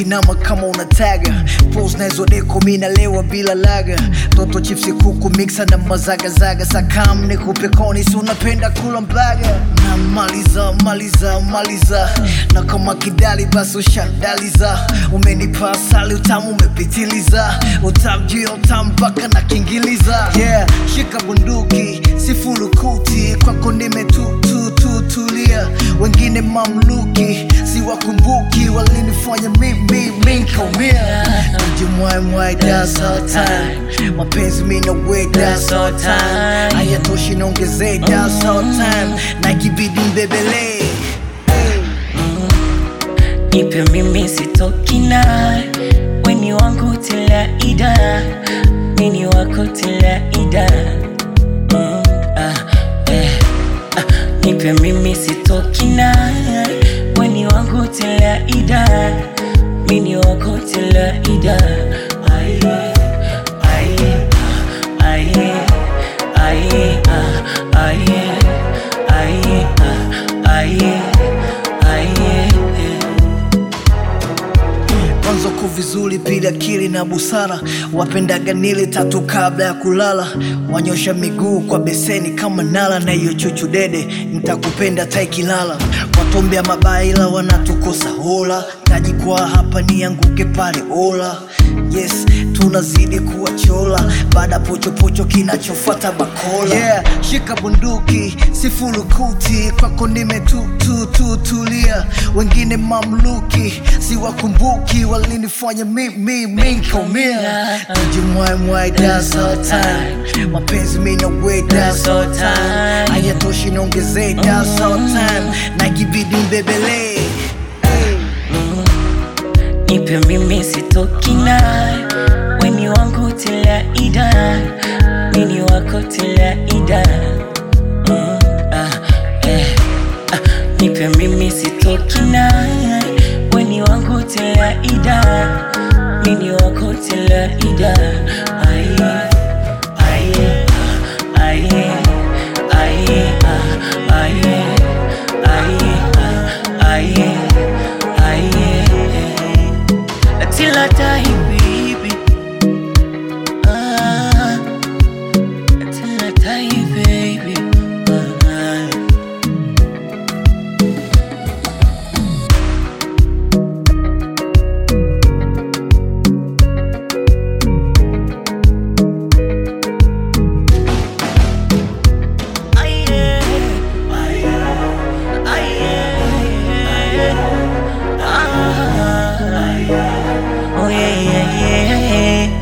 inama kama unataga pose nazo deko mina lewa bila laga toto chipsi kuku mixa na mazagazaga sakam nikupe koni si unapenda kula mbaga na maliza na kama kidali basi ushadaliza umenipa asali utamu umepitiliza utamjio utambaka na kingiliza yeah shika bunduki sifulukuti kwako nimetulia wengine mamluki siwakumbuki walinifanya mimi nkaumia Jumwai that's all time mapenzi mina we that's all time hayatoshi nongeze that's all time na ikibidi mbebele Nipe mimi sitoki naye weni wangu tila ida mini wako tila ida Nipe mimi sitoki naye weni wangu tila ida mini wako tila ida Aye, aye, aye, aye, aye, aye, aye, aye Mwanzo kuvizuri bila akili na busara wapendaga nile tatu kabla ya kulala wanyosha miguu kwa beseni kama nala na hiyo chuchu dede nitakupenda taikilala watombea mabaya ila wanatukosa hola tajikwa hapa nianguke pale ola yes tunazidi kuwa chola baada pochopocho kinachofuata bakola yeah shika bunduki sifulukuti kwako nimetulia wengine mamluki siwakumbuki walinifanya mimi nkaumia Jumwai that's all time mapenzi mina we that's all time hayatoshi nongeze that's all time na ikibidi mbebele Nipe mimi sitoki naye weni wangu tila ida mini wako tila ida Nipe mimi sitoki naye weni wangu tila ida mini wako tila ida Aye, aye, aye, aye, aye, aye, aye, till I die, baby. Till I die, baby. Oh yeah.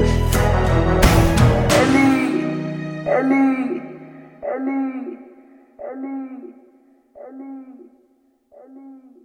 Ellie.